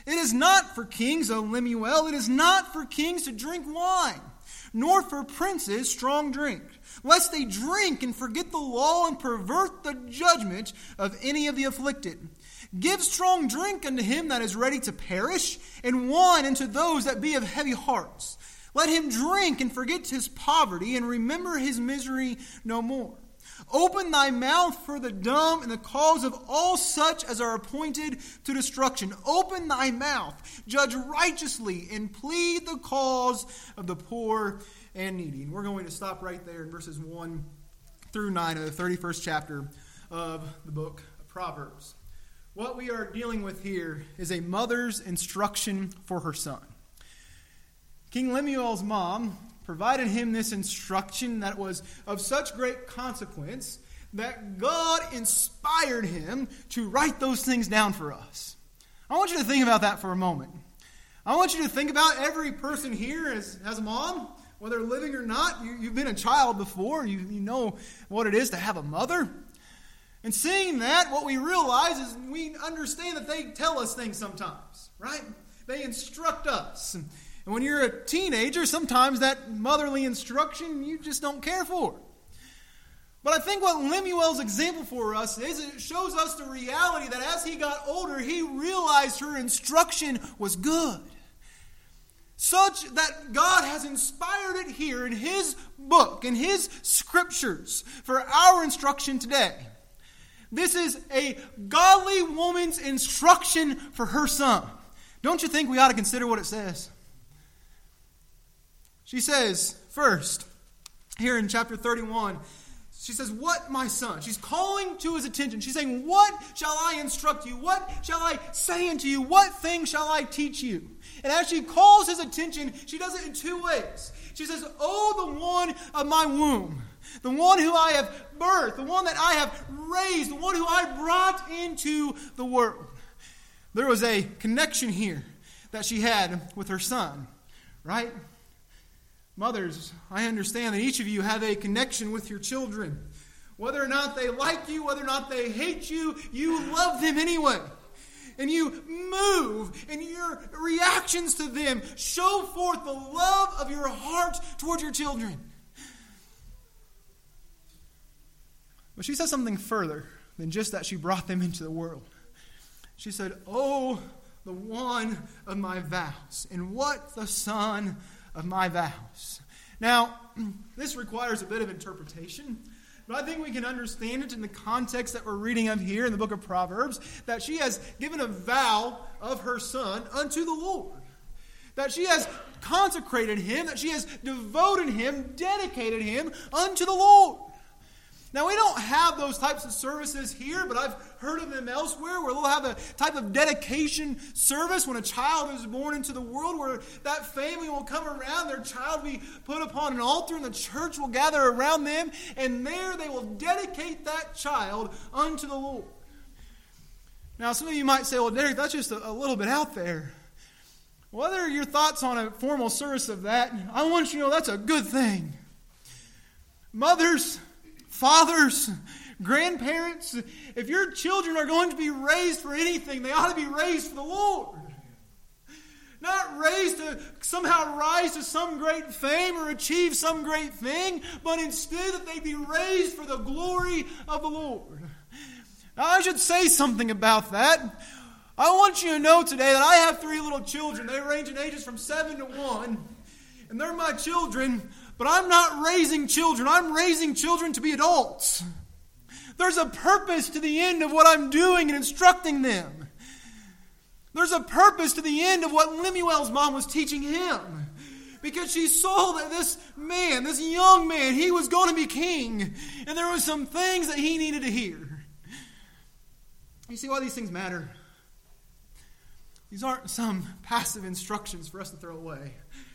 It is not for kings, O Lemuel, it is not for kings to drink wine, nor for princes strong drink, lest they drink and forget the law and pervert the judgment of any of the afflicted. Give strong drink unto him that is ready to perish, and wine unto those that be of heavy hearts. Let him drink and forget his poverty, and remember his misery no more. Open thy mouth for the dumb and the cause of all such as are appointed to destruction. Open thy mouth, judge righteously, and plead the cause of the poor and needy. And we're going to stop right there in verses 1 through 9 of the 31st chapter of the book of Proverbs. What we are dealing with here is a mother's instruction for her son. King Lemuel's mom provided him this instruction that was of such great consequence that God inspired him to write those things down for us. I want you to think about that for a moment. I want you to think about every person here has a mom, whether living or not. You've been a child before. You know what it is to have a mother. And seeing that, what we realize is we understand that they tell us things sometimes, right? They instruct us. And when you're a teenager, sometimes that motherly instruction you just don't care for. But I think what Lemuel's example for us is, it shows us the reality that as he got older, he realized her instruction was good. Such that God has inspired it here in his book, in his scriptures, for our instruction today. This is a godly woman's instruction for her son. Don't you think we ought to consider what it says? She says, first, here in chapter 31, she says, "What, my son?" She's calling to his attention. She's saying, "What shall I instruct you? What shall I say unto you? What thing shall I teach you?" And as she calls his attention, she does it in two ways. She says, "Oh, the one of my womb, the one who I have birthed, the one that I have raised, the one who I brought into the world." There was a connection here that she had with her son, right? Mothers, I understand that each of you have a connection with your children. Whether or not they like you, whether or not they hate you, you love them anyway. And you move, and your reactions to them show forth the love of your heart toward your children. But she says something further than just that she brought them into the world. She said, "Oh, the one of my vows, and what the son of my vows." Now, this requires a bit of interpretation, but I think we can understand it in the context that we're reading of here in the book of Proverbs, that she has given a vow of her son unto the Lord. That she has consecrated him, that she has devoted him, dedicated him unto the Lord. Now, we don't have those types of services here, but I've heard of them elsewhere, where they'll have a type of dedication service when a child is born into the world, where that family will come around, their child will be put upon an altar, and the church will gather around them, and there they will dedicate that child unto the Lord. Now, some of you might say, "Well, Derek, that's just a little bit out there." What are your thoughts on a formal service of that? I want you to know that's a good thing. Mothers, fathers, grandparents, if your children are going to be raised for anything, they ought to be raised for the Lord. Not raised to somehow rise to some great fame or achieve some great thing, but instead that they be raised for the glory of the Lord. Now, I should say something about that. I want you to know today that I have 3 little children. They range in ages from 7 to 1, and they're my children. But I'm not raising children. I'm raising children to be adults. There's a purpose to the end of what I'm doing and instructing them. There's a purpose to the end of what Lemuel's mom was teaching him. Because she saw that this man, this young man, he was going to be king. And there were some things that he needed to hear. You see why these things matter? These aren't some passive instructions for us to throw away.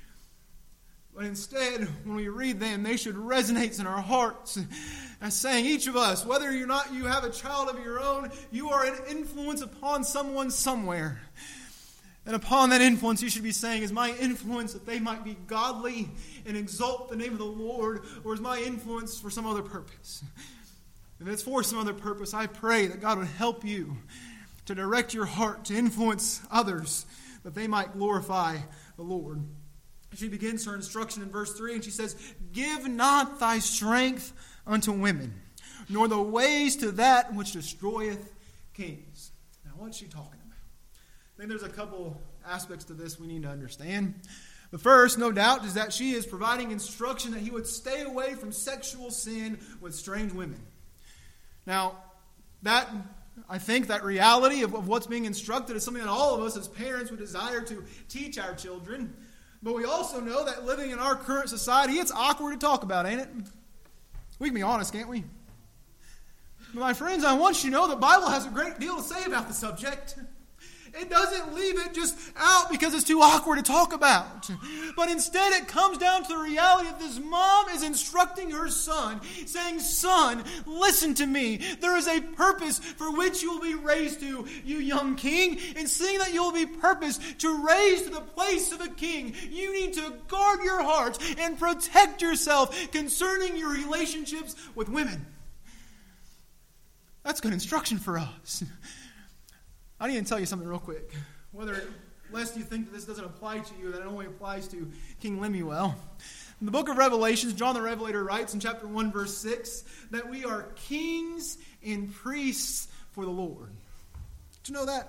But instead, when we read them, they should resonate in our hearts as saying, each of us, whether or not you have a child of your own, you are an influence upon someone somewhere. And upon that influence, you should be saying, is my influence that they might be godly and exalt the name of the Lord, or is my influence for some other purpose? If it's for some other purpose, I pray that God would help you to direct your heart, to influence others, that they might glorify the Lord. She begins her instruction in verse 3, and she says, "Give not thy strength unto women, nor the ways to that which destroyeth kings." Now, what's she talking about? I think there's a couple aspects to this we need to understand. The first, no doubt, is that she is providing instruction that he would stay away from sexual sin with strange women. Now, I think that reality of what's being instructed is something that all of us as parents would desire to teach our children. But we also know that living in our current society, it's awkward to talk about, ain't it? We can be honest, can't we? But my friends, I want you to know the Bible has a great deal to say about the subject. It doesn't leave it just out because it's too awkward to talk about. But instead it comes down to the reality that this mom is instructing her son, saying, "Son, listen to me. There is a purpose for which you will be raised to, you young king. And seeing that you will be purposed to raise to the place of a king, you need to guard your heart and protect yourself concerning your relationships with women." That's good instruction for us. I need to tell you something real quick. Lest you think that this doesn't apply to you, that it only applies to King Lemuel. In the book of Revelations, John the Revelator writes in chapter 1, verse 6, that we are kings and priests for the Lord. Did you know that?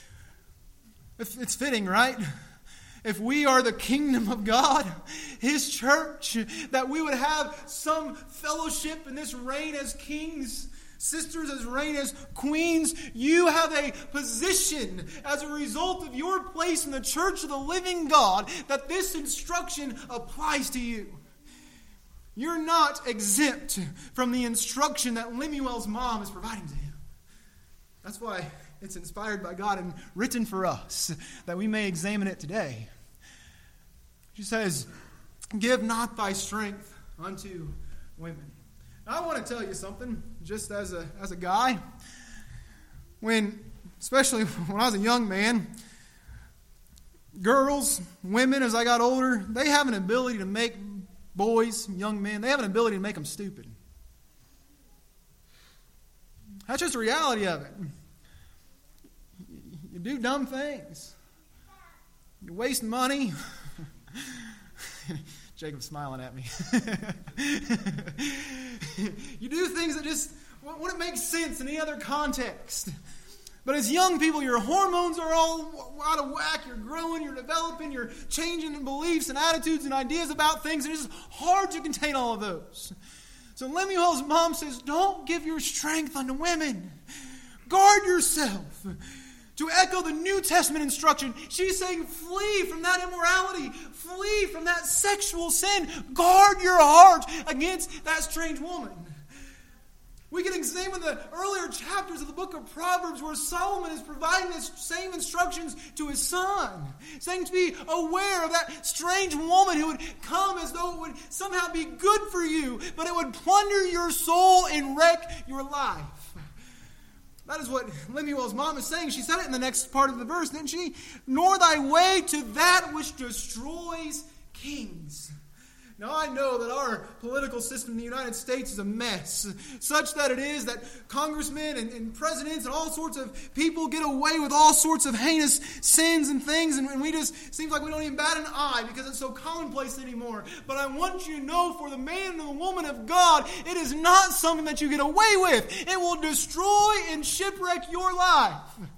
It's fitting, right? If we are the kingdom of God, His church, that we would have some fellowship in this reign as kings, sisters as reign as queens. You have a position as a result of your place in the church of the living God that this instruction applies to you. You're not exempt from the instruction that Lemuel's mom is providing to him. That's why it's inspired by God and written for us, that we may examine it today. She says, "Give not thy strength unto women." I want to tell you something, just as a guy. Especially when I was a young man, girls, women, as I got older, they have an ability to make boys, young men, they have an ability to make them stupid. That's just the reality of it. You do dumb things. You waste money. Jacob's smiling at me. You do things that just wouldn't make sense in any other context. But as young people, your hormones are all out of whack. You're growing, you're developing, you're changing in beliefs and attitudes and ideas about things. And it's just hard to contain all of those. So Lemuel's mom says, "Don't give your strength unto women. Guard yourself." To echo the New Testament instruction, she's saying, flee from that immorality. Flee from that sexual sin. Guard your heart against that strange woman. We can examine the earlier chapters of the book of Proverbs where Solomon is providing the same instructions to his son, saying to be aware of that strange woman who would come as though it would somehow be good for you, but it would plunder your soul and wreck your life. That is what Lemuel's mom is saying. She said it in the next part of the verse, didn't she? "Nor thy way to that which destroys kings." Now, I know that our political system in the United States is a mess, such that it is that congressmen and presidents and all sorts of people get away with all sorts of heinous sins and things, and we just, seems like we don't even bat an eye because it's so commonplace anymore. But I want you to know, for the man and the woman of God, it is not something that you get away with. It will destroy and shipwreck your life.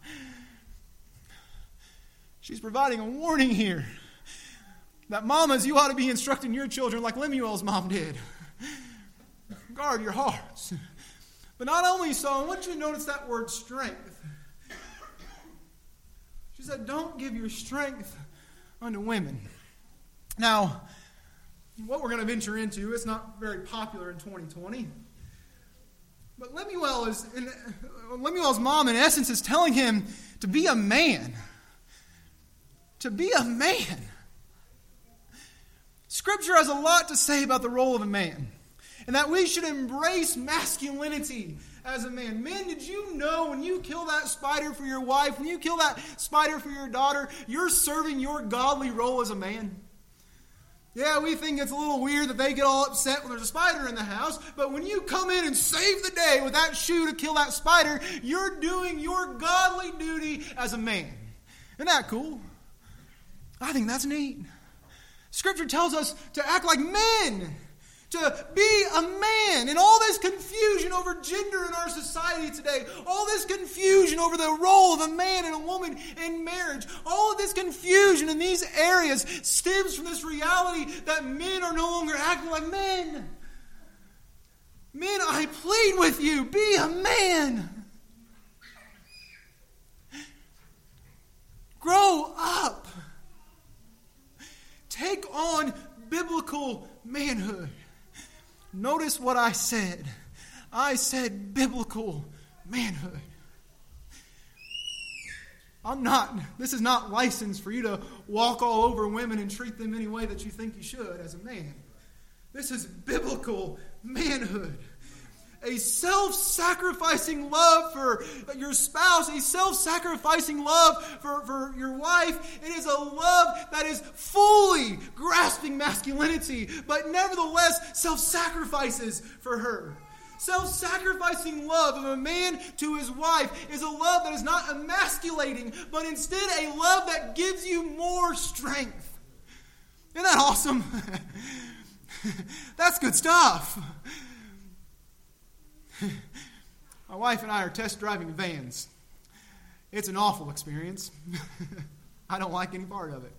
She's providing a warning here. That mamas, you ought to be instructing your children like Lemuel's mom did. Guard your hearts. But not only so, I want you to notice that word strength. She said, "Don't give your strength unto women." Now, what we're going to venture into, it's not very popular in 2020. But Lemuel's mom, in essence, is telling him to be a man. To be a man. Scripture has a lot to say about the role of a man, and that we should embrace masculinity as a man. Men, did you know when you kill that spider for your wife, when you kill that spider for your daughter, you're serving your godly role as a man? Yeah, we think it's a little weird that they get all upset when there's a spider in the house, but when you come in and save the day with that shoe to kill that spider, you're doing your godly duty as a man. Isn't that cool? I think that's neat. Scripture tells us to act like men, to be a man. And all this confusion over gender in our society today, all this confusion over the role of a man and a woman in marriage, all of this confusion in these areas stems from this reality that men are no longer acting like men. Men, I plead with you, be a man. Grow up. Take on biblical manhood. Notice what I said. I said biblical manhood. This is not license for you to walk all over women and treat them any way that you think you should as a man. This is biblical manhood. A self-sacrificing love for your spouse, a self-sacrificing love for your wife. It is a love that is fully grasping masculinity, but nevertheless self-sacrifices for her. Self-sacrificing love of a man to his wife is a love that is not emasculating, but instead a love that gives you more strength. Isn't that awesome? That's good stuff. My wife and I are test driving vans. It's an awful experience. I don't like any part of it.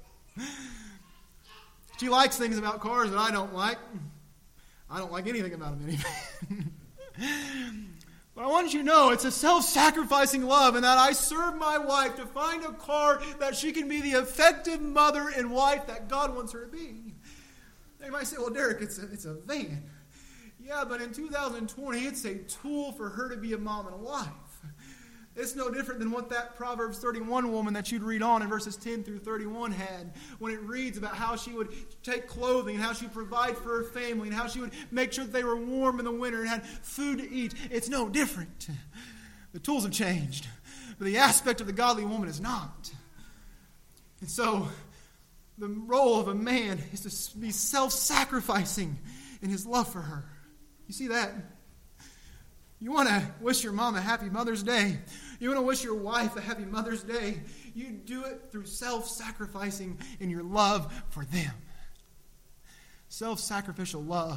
She likes things about cars that I don't like. I don't like anything about a minivan. But I want you to know it's a self-sacrificing love, and that I serve my wife to find a car that she can be the effective mother and wife that God wants her to be. Now you might say, well, Derek, it's a van. Yeah, but in 2020, it's a tool for her to be a mom and a wife. It's no different than what that Proverbs 31 woman that you'd read on in verses 10 through 31 had, when it reads about how she would take clothing and how she would provide for her family and how she would make sure that they were warm in the winter and had food to eat. It's no different. The tools have changed, but the aspect of the godly woman is not. And so, the role of a man is to be self-sacrificing in his love for her. You see that? You want to wish your mom a happy Mother's Day. You want to wish your wife a happy Mother's Day. You do it through self-sacrificing in your love for them. Self-sacrificial love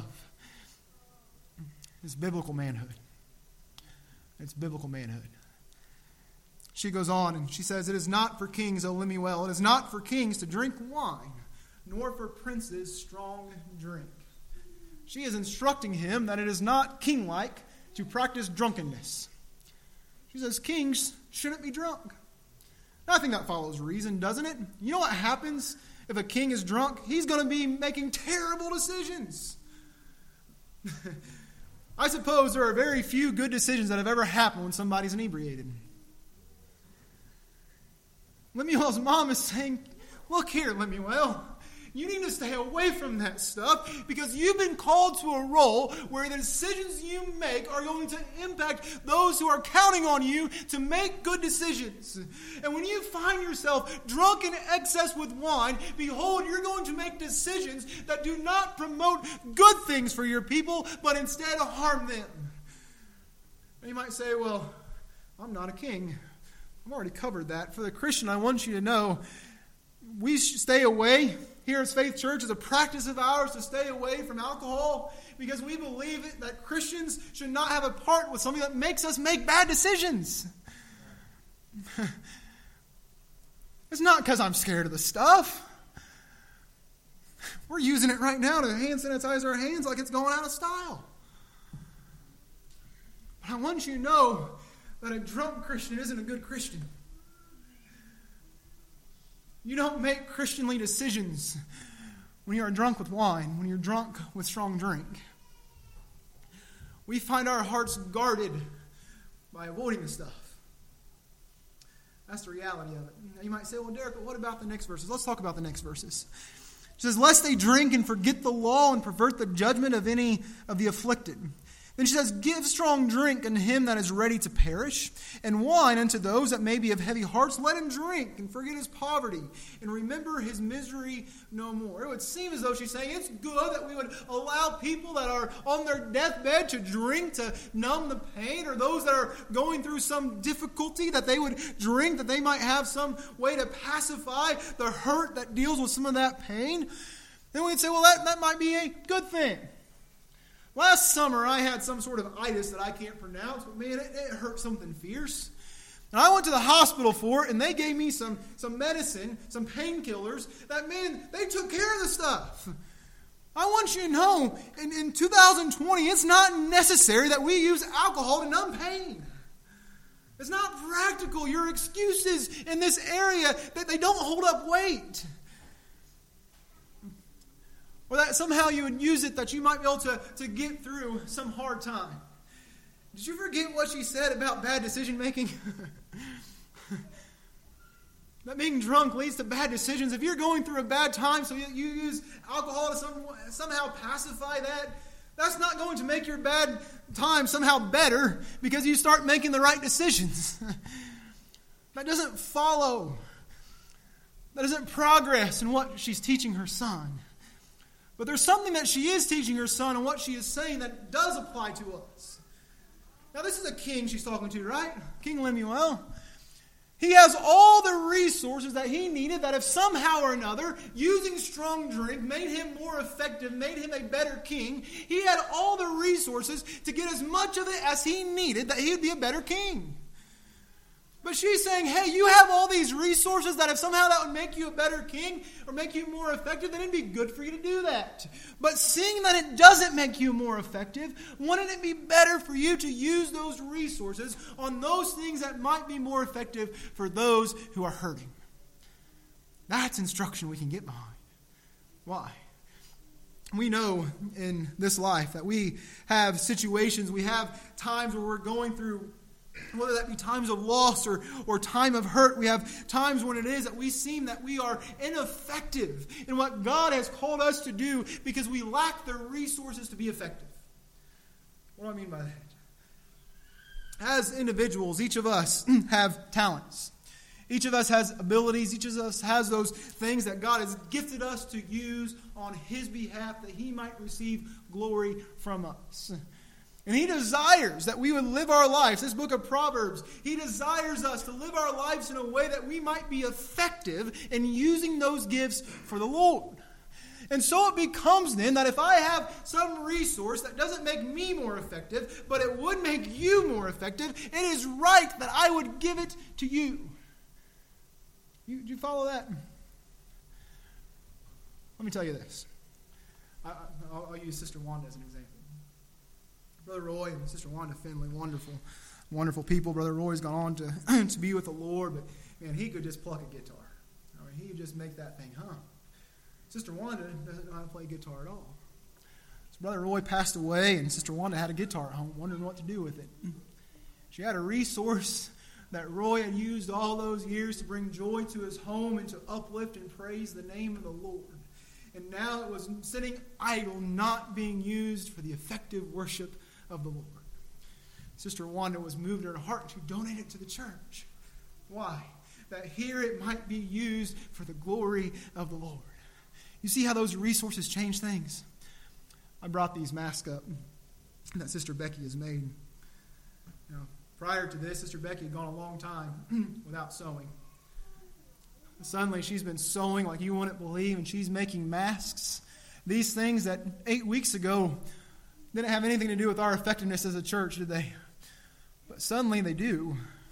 is biblical manhood. It's biblical manhood. She goes on and she says, "It is not for kings, O Lemuel, it is not for kings to drink wine, nor for princes strong drink." She is instructing him that it is not king-like to practice drunkenness. She says kings shouldn't be drunk. I think that follows reason, doesn't it? You know what happens if a king is drunk? He's going to be making terrible decisions. I suppose there are very few good decisions that have ever happened when somebody's inebriated. Lemuel's mom is saying, look here, Lemuel. You need to stay away from that stuff because you've been called to a role where the decisions you make are going to impact those who are counting on you to make good decisions. And when you find yourself drunk in excess with wine, behold, you're going to make decisions that do not promote good things for your people, but instead harm them. And you might say, well, I'm not a king. I've already covered that. For the Christian, I want you to know we should stay away. Here at Faith Church is a practice of ours to stay away from alcohol because we believe that Christians should not have a part with something that makes us make bad decisions. It's not because I'm scared of the stuff. We're using it right now to hand sanitize our hands like it's going out of style. But I want you to know that a drunk Christian isn't a good Christian. You don't make Christianly decisions when you are drunk with wine, when you're drunk with strong drink. We find our hearts guarded by avoiding the stuff. That's the reality of it. Now you might say, well, Derek, what about the next verses? Let's talk about the next verses. It says, lest they drink and forget the law and pervert the judgment of any of the afflicted. Then she says, give strong drink unto him that is ready to perish, and wine unto those that may be of heavy hearts. Let him drink and forget his poverty, and remember his misery no more. It would seem as though she's saying it's good that we would allow people that are on their deathbed to drink to numb the pain, or those that are going through some difficulty that they would drink, that they might have some way to pacify the hurt that deals with some of that pain. Then we'd say, well, that might be a good thing. Last summer, I had some sort of itis that I can't pronounce, but man, it hurt something fierce. And I went to the hospital for it, and they gave me some medicine, some painkillers, that, man, they took care of the stuff. I want you to know, in 2020, it's not necessary that we use alcohol to numb pain. It's not practical. Your excuses in this area, that they don't hold up weight. Or that somehow you would use it that you might be able to get through some hard time. Did you forget what she said about bad decision making? That being drunk leads to bad decisions. If you're going through a bad time, so you use alcohol to somehow pacify that, that's not going to make your bad time somehow better because you start making the right decisions. That doesn't follow. That isn't progress in what she's teaching her son. But there's something that she is teaching her son and what she is saying that does apply to us. Now, this is a king she's talking to, right? King Lemuel. He has all the resources that he needed that if somehow or another, using strong drink made him more effective, made him a better king, he had all the resources to get as much of it as he needed that he would be a better king. But she's saying, hey, you have all these resources that if somehow that would make you a better king or make you more effective, then it'd be good for you to do that. But seeing that it doesn't make you more effective, wouldn't it be better for you to use those resources on those things that might be more effective for those who are hurting? That's instruction we can get behind. Why? We know in this life that we have situations, we have times where we're going through, whether that be times of loss or time of hurt. We have times when it is that we seem that we are ineffective in what God has called us to do because we lack the resources to be effective. What do I mean by that? As individuals, each of us have talents. Each of us has abilities. Each of us has those things that God has gifted us to use on His behalf that He might receive glory from us. And He desires that we would live our lives. This book of Proverbs, He desires us to live our lives in a way that we might be effective in using those gifts for the Lord. And so it becomes then that if I have some resource that doesn't make me more effective, but it would make you more effective, it is right that I would give it to you. Do you follow that? Let me tell you this. I'll use Sister Wanda as an example. Brother Roy and Sister Wanda Finley, wonderful people. Brother Roy's gone on to be with the Lord, but man, he could just pluck a guitar. I mean, he could just make that thing hum. Sister Wanda doesn't know how to play guitar at all. So Brother Roy passed away, and Sister Wanda had a guitar at home, wondering what to do with it. She had a resource that Roy had used all those years to bring joy to his home and to uplift and praise the name of the Lord. And now it was sitting idle, not being used for the effective worship of the Lord. Sister Wanda was moved in her heart to donate it to the church. Why? That here it might be used for the glory of the Lord. You see how those resources change things? I brought these masks up that Sister Becky has made. Prior to this, Sister Becky had gone a long time without sewing. Suddenly, she's been sewing like you wouldn't believe, and she's making masks. These things that 8 weeks ago didn't have anything to do with our effectiveness as a church, did they? But suddenly they do.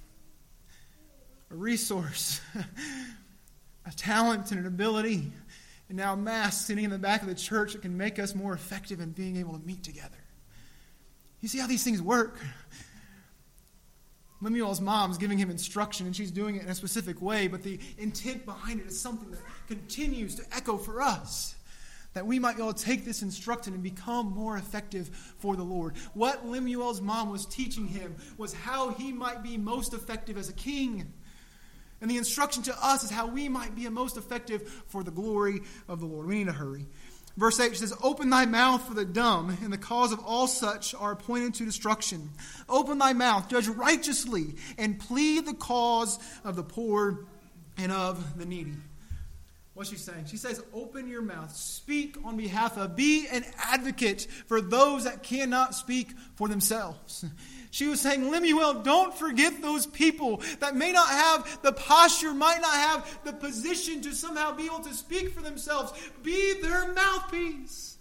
A resource, a talent and an ability, and now masks sitting in the back of the church that can make us more effective in being able to meet together. You see how these things work? Lemuel's mom's giving him instruction, and she's doing it in a specific way, but the intent behind it is something that continues to echo for us, that we might be able to take this instruction and become more effective for the Lord. What Lemuel's mom was teaching him was how he might be most effective as a king. And the instruction to us is how we might be most effective for the glory of the Lord. We need to hurry. Verse 8, she says, open thy mouth for the dumb, and the cause of all such are appointed to destruction. Open thy mouth, judge righteously, and plead the cause of the poor and of the needy. What's she saying? She says, open your mouth. Speak on behalf of, be an advocate for those that cannot speak for themselves. She was saying, Lemuel, don't forget those people that may not have the posture, might not have the position to somehow be able to speak for themselves. Be their mouthpiece.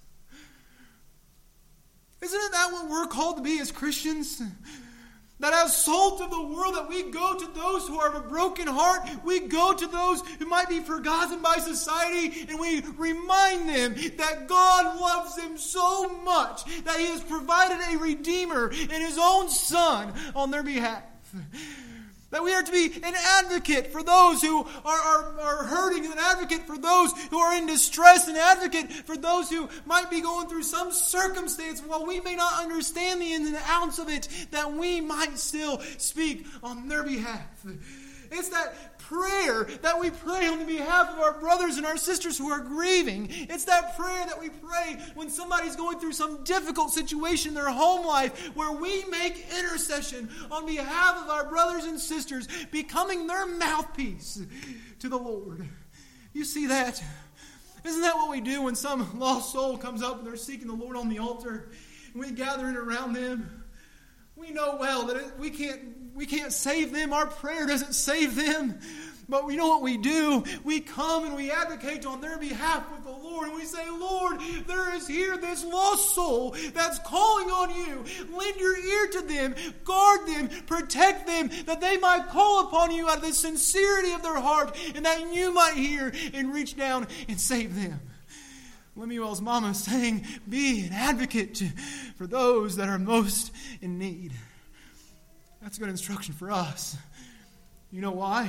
Isn't it that what we're called to be as Christians? That as salt of the world, that we go to those who are of a broken heart, we go to those who might be forgotten by society, and we remind them that God loves them so much that He has provided a Redeemer in His own Son on their behalf. That we are to be an advocate for those who are hurting, an advocate for those who are in distress, an advocate for those who might be going through some circumstance. While we may not understand the ins and outs of it, that we might still speak on their behalf. It's that prayer that we pray on the behalf of our brothers and our sisters who are grieving. It's that prayer that we pray when somebody's going through some difficult situation in their home life, where we make intercession on behalf of our brothers and sisters, becoming their mouthpiece to the Lord. You see that? Isn't that what we do when some lost soul comes up and they're seeking the Lord on the altar, and we gather in around them? We know well that we can't save them. Our prayer doesn't save them. But we know what we do. We come and we advocate on their behalf with the Lord. And we say, Lord, there is here this lost soul that's calling on you. Lend your ear to them. Guard them. Protect them. That they might call upon you out of the sincerity of their heart. And that you might hear and reach down and save them. Lemuel's mama is saying, be an advocate for those that are most in need. That's good instruction for us. You know why?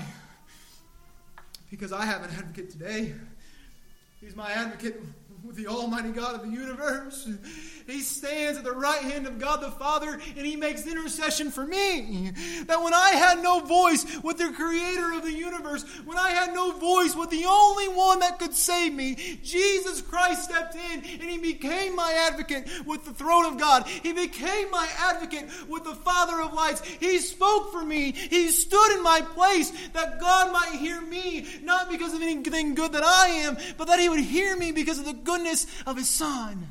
Because I have an advocate today. He's my advocate with the Almighty God of the universe. He stands at the right hand of God the Father, and He makes intercession for me. That when I had no voice with the Creator of the universe, when I had no voice with the only one that could save me, Jesus Christ stepped in, and He became my advocate with the throne of God. He became my advocate with the Father of lights. He spoke for me. He stood in my place that God might hear me, not because of anything good that I am, but that He would hear me because of the goodness of His Son.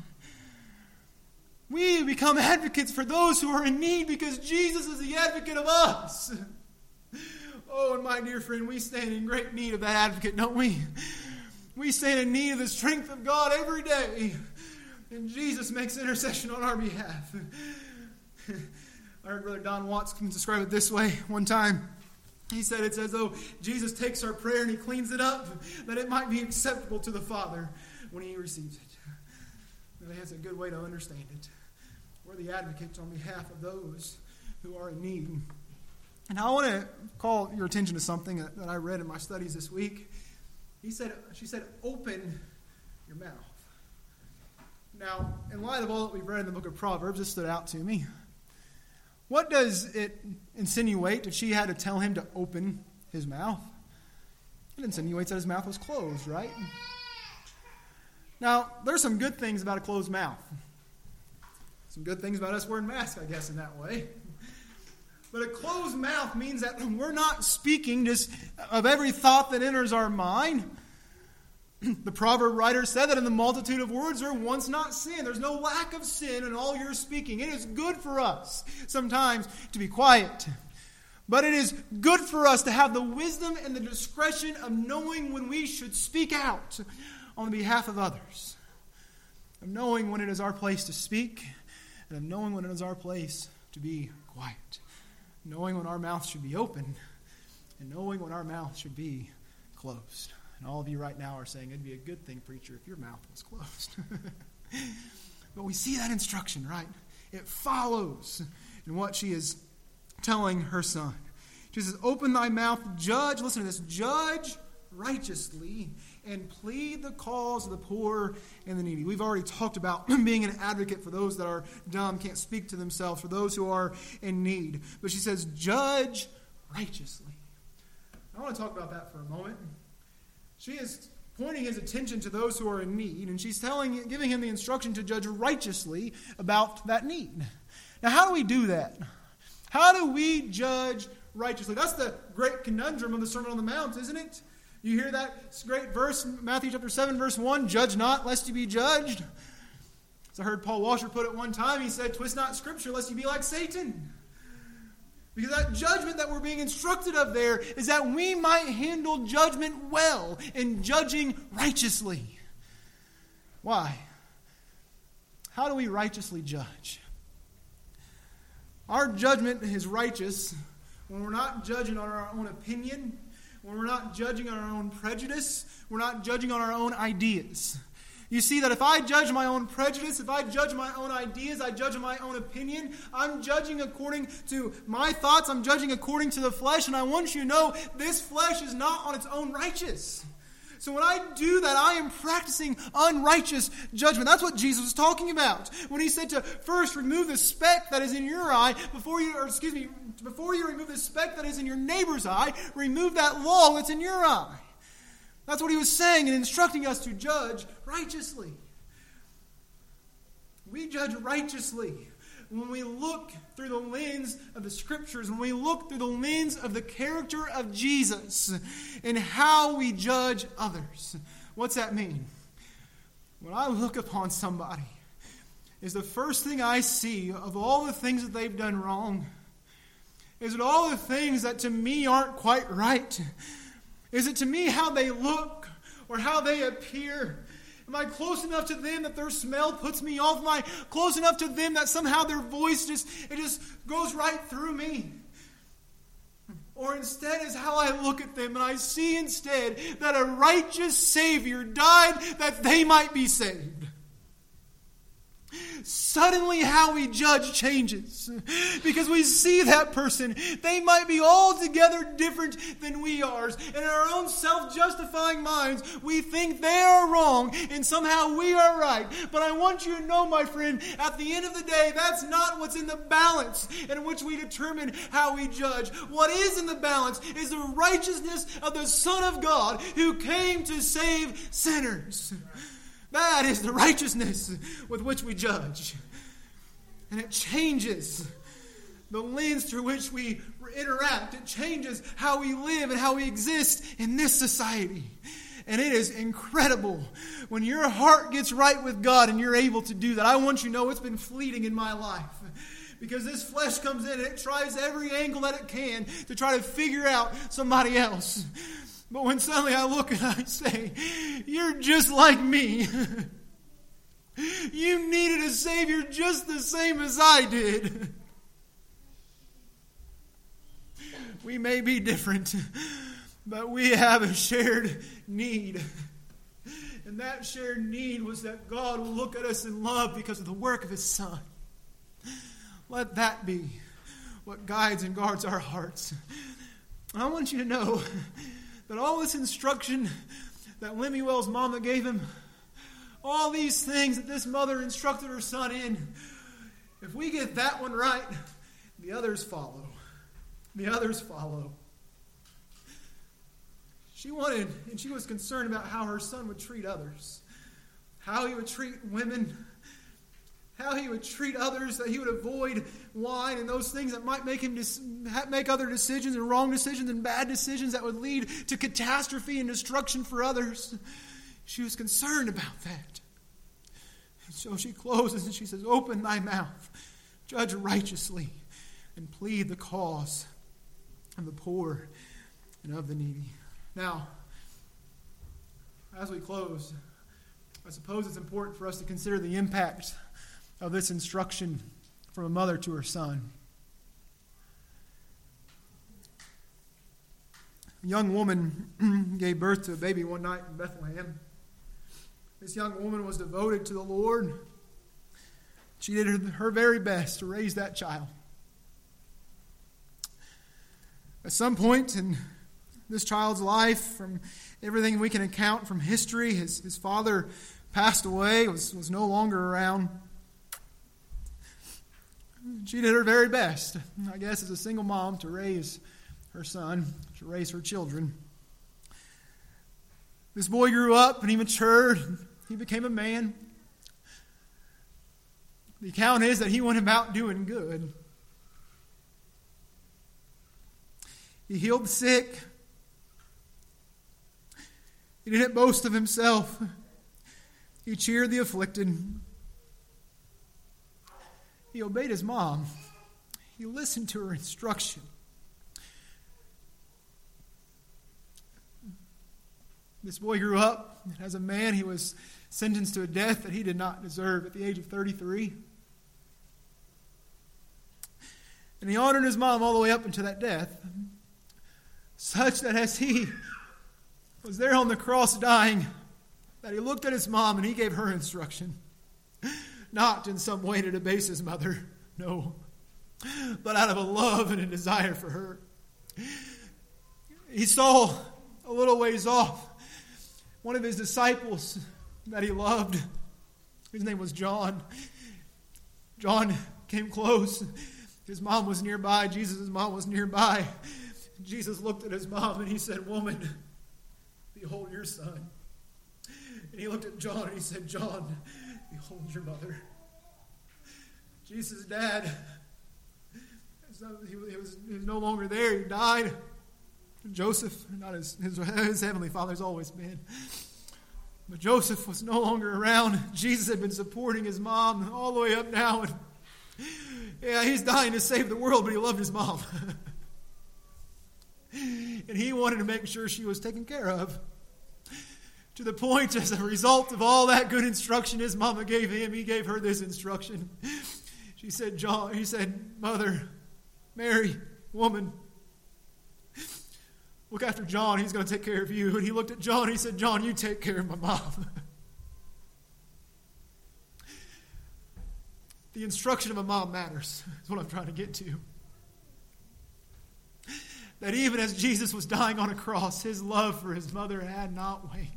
We become advocates for those who are in need because Jesus is the advocate of us. Oh, and my dear friend, we stand in great need of that advocate, don't we? We stand in need of the strength of God every day. And Jesus makes intercession on our behalf. I heard Brother Don Watts describe it this way one time. He said it's as though Jesus takes our prayer and He cleans it up, that it might be acceptable to the Father when He receives it. I think that's a good way to understand it. We're the advocates on behalf of those who are in need. And I want to call your attention to something that I read in my studies this week. She said, open your mouth. Now, in light of all that we've read in the book of Proverbs, this stood out to me. What does it insinuate if she had to tell him to open his mouth? It insinuates that his mouth was closed, right? Now, there's some good things about a closed mouth. Some good things about us wearing masks, I guess, in that way. But a closed mouth means that we're not speaking just of every thought that enters our mind. The proverb writer said that in the multitude of words there once not sin. There's no lack of sin in all your speaking. It is good for us sometimes to be quiet. But it is good for us to have the wisdom and the discretion of knowing when we should speak out on behalf of others. Of knowing when it is our place to speak, and of knowing when it is our place to be quiet. Knowing when our mouth should be open, and knowing when our mouth should be closed. And all of you right now are saying, it'd be a good thing, preacher, if your mouth was closed. But we see that instruction, right? It follows in what she is telling her son. She says, open thy mouth, judge, listen to this, judge righteously, and plead the cause of the poor and the needy. We've already talked about being an advocate for those that are dumb, can't speak to themselves, for those who are in need. But she says, judge righteously. I want to talk about that for a moment. She is pointing his attention to those who are in need, and she's giving him the instruction to judge righteously about that need. Now, how do we do that? How do we judge righteously? That's the great conundrum of the Sermon on the Mount, isn't it? You hear that great verse, Matthew chapter 7, verse 1, judge not, lest you be judged. As I heard Paul Washer put it one time, he said, twist not Scripture, lest you be like Satan. Because that judgment that we're being instructed of there is that we might handle judgment well in judging righteously. Why? How do we righteously judge? Our judgment is righteous when we're not judging on our own opinion, when we're not judging on our own prejudice, we're not judging on our own ideas. You see that if I judge my own prejudice, if I judge my own ideas, I judge my own opinion, I'm judging according to my thoughts, I'm judging according to the flesh, and I want you to know this flesh is not on its own righteous. So when I do that, I am practicing unrighteous judgment. That's what Jesus was talking about when he said to first remove the speck that is in your eye before you remove the speck that is in your neighbor's eye, remove that log that's in your eye. That's what he was saying and instructing us to judge righteously. We judge righteously when we look through the lens of the Scriptures, when we look through the lens of the character of Jesus and how we judge others. What's that mean? When I look upon somebody, is the first thing I see of all the things that they've done wrong, is it all the things that to me aren't quite right? Is it to me how they look or how they appear? Am I close enough to them that their smell puts me off? Am I close enough to them that somehow their voice just goes right through me? Or instead is how I look at them and I see instead that a righteous Savior died that they might be saved. Suddenly how we judge changes. Because we see that person. They might be altogether different than we are. And in our own self-justifying minds, we think they are wrong and somehow we are right. But I want you to know, my friend, at the end of the day, that's not what's in the balance in which we determine how we judge. What is in the balance is the righteousness of the Son of God who came to save sinners. That is the righteousness with which we judge. And it changes the lens through which we interact. It changes how we live and how we exist in this society. And it is incredible when your heart gets right with God and you're able to do that. I want you to know it's been fleeting in my life. Because this flesh comes in and it tries every angle that it can to try to figure out somebody else. But when suddenly I look and I say, you're just like me. You needed a Savior just the same as I did. We may be different, but we have a shared need. And that shared need was that God will look at us in love because of the work of His Son. Let that be what guides and guards our hearts. I want you to know that all this instruction that Lemuel's mama gave him, all these things that this mother instructed her son in, if we get that one right, the others follow. The others follow. She wanted, and she was concerned about how her son would treat others, how he would treat women, how he would treat others, that he would avoid wine and those things that might make him make other decisions and wrong decisions and bad decisions that would lead to catastrophe and destruction for others. She was concerned about that. And so she closes and she says, open thy mouth, judge righteously, and plead the cause of the poor and of the needy. Now, as we close, I suppose it's important for us to consider the impact of this instruction from a mother to her son. A young woman gave birth to a baby one night in Bethlehem. This young woman was devoted to the Lord. She did her very best to raise that child. At some point in this child's life, from everything we can account from history, his father passed away, was no longer around. She did her very best, I guess, as a single mom to raise her son, to raise her children. This boy grew up and he matured. He became a man. The account is that he went about doing good. He healed the sick. He didn't boast of himself. He cheered the afflicted. He obeyed his mom. He listened to her instruction. This boy grew up, and as a man, he was sentenced to a death that he did not deserve at the age of 33. And he honored his mom all the way up into that death, such that as he was there on the cross dying, that he looked at his mom and he gave her instruction. Not in some way to debase his mother, no, but out of a love and a desire for her. He saw a little ways off one of his disciples that he loved. His name was John. John came close. His mom was nearby. Jesus' mom was nearby. Jesus looked at his mom and he said, "Woman, behold your son." And he looked at John and he said, "John, behold your mother." Jesus' dad, he was no longer there. He died. Joseph, not his heavenly father's always been. But Joseph was no longer around. Jesus had been supporting his mom all the way up now. And yeah, he's dying to save the world, but he loved his mom. And he wanted to make sure she was taken care of. To the point, as a result of all that good instruction his mama gave him, he gave her this instruction. He said, "Mother, Mary, woman, look after John. He's going to take care of you." And he looked at John and he said, "John, you take care of my mom." The instruction of a mom matters. That's what I'm trying to get to. That even as Jesus was dying on a cross, his love for his mother had not waned.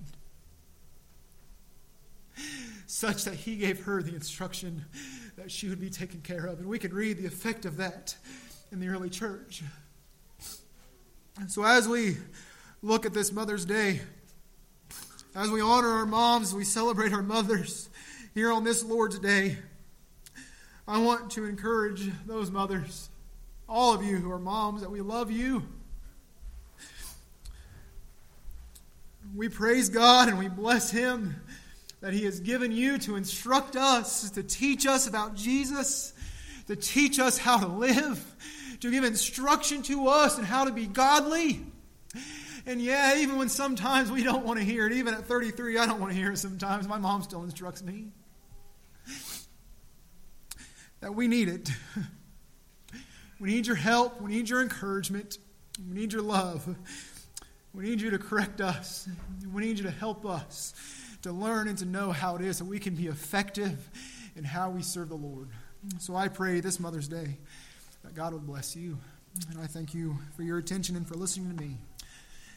Such that he gave her the instruction that she would be taken care of. And we can read the effect of that in the early church. And so as we look at this Mother's Day, as we honor our moms, we celebrate our mothers here on this Lord's Day, I want to encourage those mothers, all of you who are moms, that we love you. We praise God and we bless Him that He has given you to instruct us, to teach us about Jesus, to teach us how to live, to give instruction to us and how to be godly. And yeah, even when sometimes we don't want to hear it, even at 33, I don't want to hear it sometimes. My mom still instructs me. That we need it. We need your help. We need your encouragement. We need your love. We need you to correct us. We need you to help us to learn and to know how it is that we can be effective in how we serve the Lord. So I pray this Mother's Day that God would bless you. And I thank you for your attention and for listening to me.